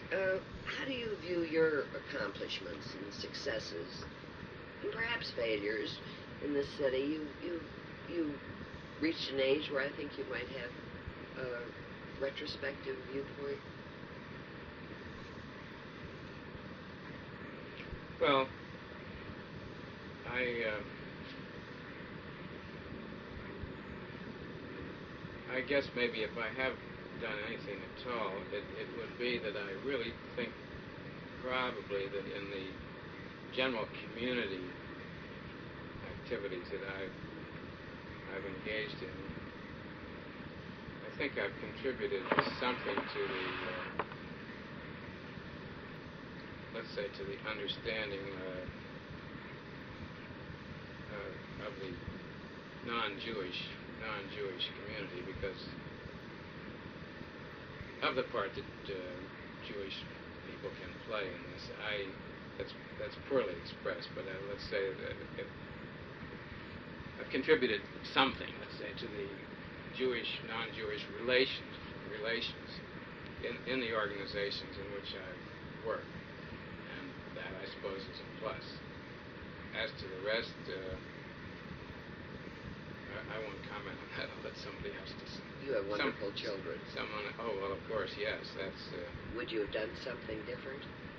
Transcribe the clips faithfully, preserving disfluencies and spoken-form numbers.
Uh, how do you view your accomplishments and successes, and perhaps failures in this city? You you you reached an age where I think you might have a retrospective viewpoint. Well, I uh, I guess maybe if I have done anything at all, it, it would be that I really think probably that in the general community activities that I've I've engaged in, I think I've contributed something to the uh, let's say to the understanding uh, uh, of the non-Jewish non-Jewish community, because of the part that uh, Jewish people can play in this. I that's that's poorly expressed, but uh, let's say that it, I've contributed something, let's say, to the Jewish non-Jewish relations relations in in the organizations in which I've worked, and that I suppose is a plus. As to the rest, uh, I, I won't comment on that. I'll let somebody else decide. You have wonderful Some, children. Someone, oh, well, of course, yes. That's. Uh, Would you have done something different?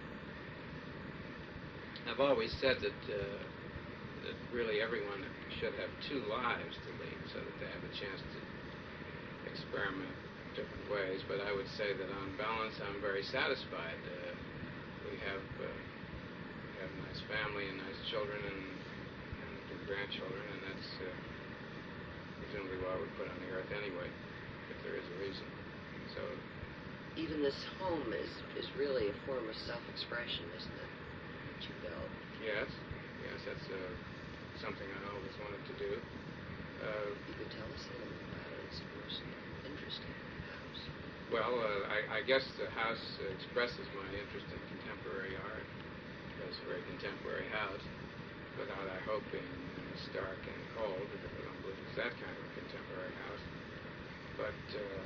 I've always said that uh, that really everyone should have two lives to lead, so that they have a chance to experiment different ways. But I would say that on balance, I'm very satisfied. Uh, we have uh, we have a nice family and nice children and, and grandchildren, and that's uh, presumably why we're put on the earth anyway, if there is a reason. So even this home is is really a form of self-expression, isn't it? That you build. yes, yes, that's uh, something I always wanted to do. Uh, You could tell us a little about it. It's most interesting house. well, uh, I, I guess the house uh, expresses my interest in contemporary art. It's a very contemporary house, without, I hope, being uh, stark and cold, because I don't believe it's that kind of contemporary house. But uh,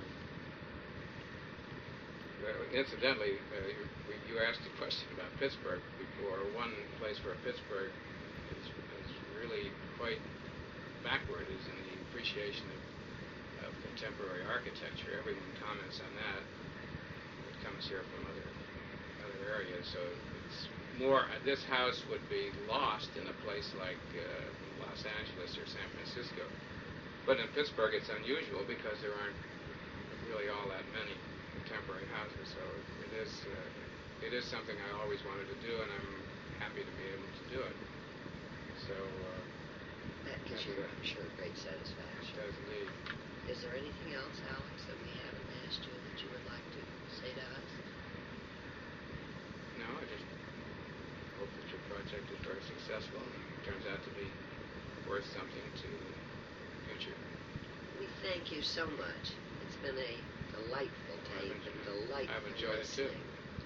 well, incidentally, uh, you, you asked a question about Pittsburgh before. One place where Pittsburgh is, is really quite backward is in the appreciation of, of contemporary architecture. Everyone comments on that. It comes here from other other areas, so it's more. Uh, this house would be lost in a place like uh, Los Angeles or San Francisco. But in Pittsburgh, it's unusual because there aren't really all that many contemporary houses. So it is uh, it is something I always wanted to do, and I'm happy to be able to do it. So uh, That gives you, I'm sure, great satisfaction. It does indeed. Is there anything else, Alex, that we haven't asked you that you would like to say to us? No, I just hope that your project is very successful and turns out to be worth something to the future. We thank you so much. It's been a delightful tape and delightful I've enjoyed it too. listening.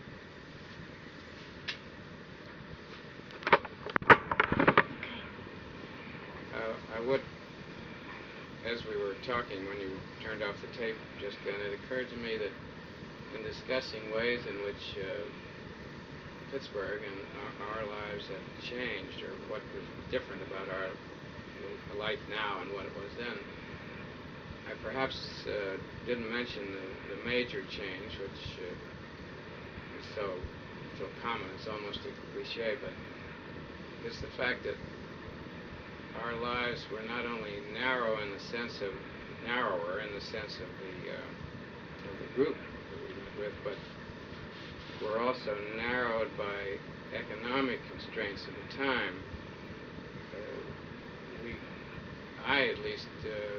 Uh, I would, as we were talking when you turned off the tape just then, it occurred to me that in discussing ways in which uh, Pittsburgh and our, our lives have changed, or what was different about our life now and what it was then, I perhaps uh, didn't mention the, the major change, which uh, is so so common, it's almost a cliche, but it's the fact that our lives were not only narrow in the sense of, narrower in the sense of the, uh, of the group that we lived with, but were also narrowed by economic constraints of the time. Uh, we, I at least, uh,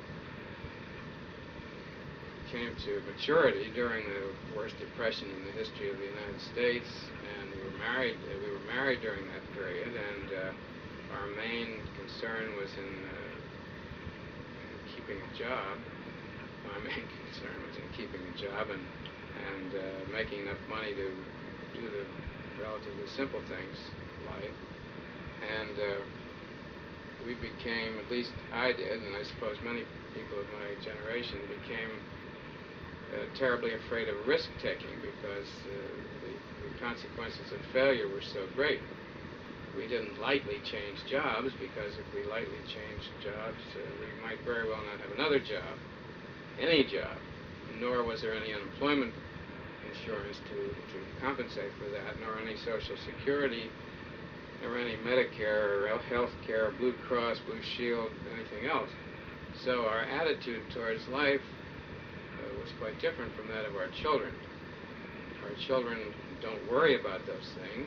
came to maturity during the worst depression in the history of the United States, and we were married. Uh, we were married during that period, and uh, our main concern was in, uh, in keeping a job. My main concern was in keeping a job and and uh, making enough money to do the relatively simple things of life. And uh, we became, at least I did, and I suppose many people of my generation became uh, terribly afraid of risk-taking because uh, the, the consequences of failure were so great. We didn't lightly change jobs because if we lightly changed jobs, uh, we might very well not have another job, any job, nor was there any unemployment insurance to, to compensate for that, nor any Social Security, nor any Medicare or health care, Blue Cross, Blue Shield, anything else. So our attitude towards life uh, was quite different from that of our children. Our children don't worry about those things.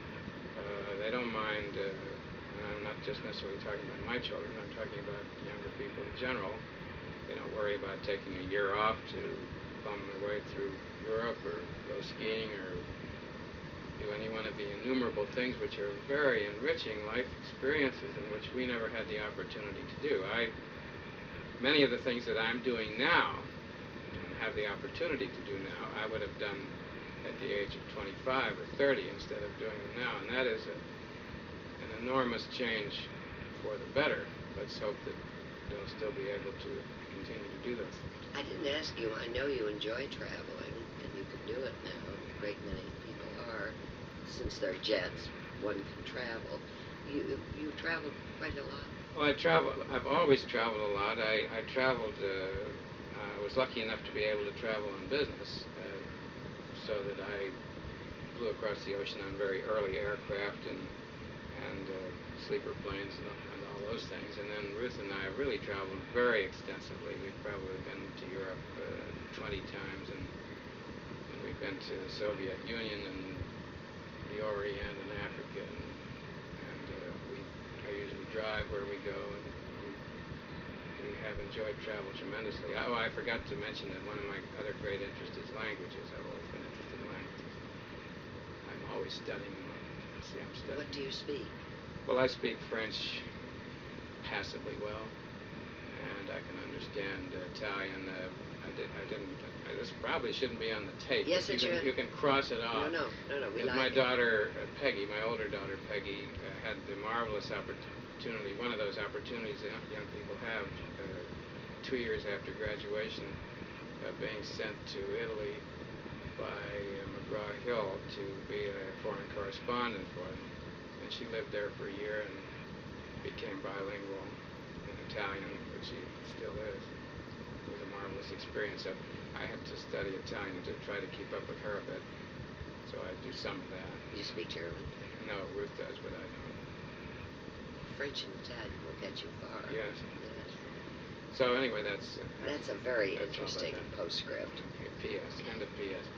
Uh, they don't mind, uh, and I'm not just necessarily talking about my children, I'm talking about younger people in general. They don't worry about taking a year off to bum their way through Europe or go skiing or do any one of the innumerable things which are very enriching life experiences and which we never had the opportunity to do. I, many of the things that I'm doing now and have the opportunity to do now, I would have done at the age of twenty-five or thirty instead of doing them now, and that is a, an enormous change for the better. Let's hope that they'll still be able to continue to do those things. I didn't ask you. I know you enjoy traveling, and you can do it now. A great many people are. Since they're jets, one can travel. You you traveled quite a lot. Well, I travel. I've always traveled a lot. I, I traveled. Uh, I was lucky enough to be able to travel in business, uh, so that I flew across the ocean on very early aircraft and and uh, sleeper planes and, and all those things. And then Ruth and I have really traveled very extensively. We've probably been to Europe uh, twenty times, and, and we've been to the Soviet Union and the Orient and Africa, and, and uh, we I usually drive where we go, and we, we have enjoyed travel tremendously. Oh, I forgot to mention that one of my other great interests is languages. I've always been interested in languages. I'm always studying them. See, I'm studying. What do you speak? Well, I speak French passably well, and I can understand uh, Italian. Uh, I, did, I didn't. Uh, this probably shouldn't be on the tape. Yes, you it can, should. You can cross it off. No, no, no, no. We And like my it. daughter uh, Peggy, my older daughter Peggy, uh, had the marvelous opportunity. One of those opportunities that young people have, uh, two years after graduation, uh, being sent to Italy by uh, McGraw-Hill to be a foreign correspondent for them. And she lived there for a year and became bilingual in Italian, which she still is. It was a marvelous experience. So I had to study Italian to try to keep up with her a bit. So I do some of that. You speak German? No, Ruth does, but I don't. French and Italian will get you far. Yes. Yes. So anyway, that's... Uh, That's a very that's all interesting about that. postscript. P S. End of P S.